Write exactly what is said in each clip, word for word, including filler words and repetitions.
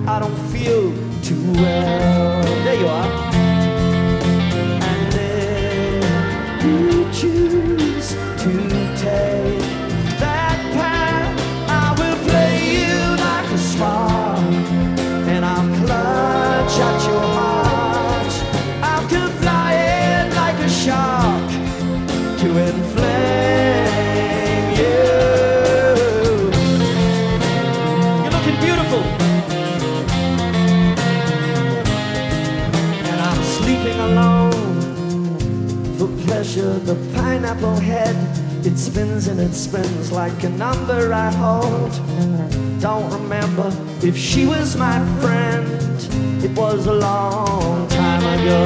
I don't feel too well. There you are. And if you choose to take that path, I will play you like a spark, and I'll clutch at your heart. I could fly it like a shark to inflame you. You're looking beautiful. And I'm sleeping alone for pleasure. The pineapple head, it spins and it spins like a number I hold. Don't remember if she was my friend. It was a long time ago.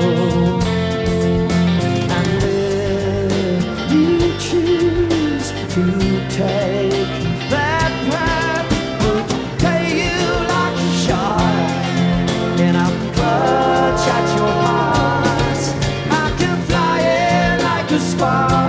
And if you choose to take that path, would pay you like a shark, and I'll clutch at your heart. I can fly it like a spark.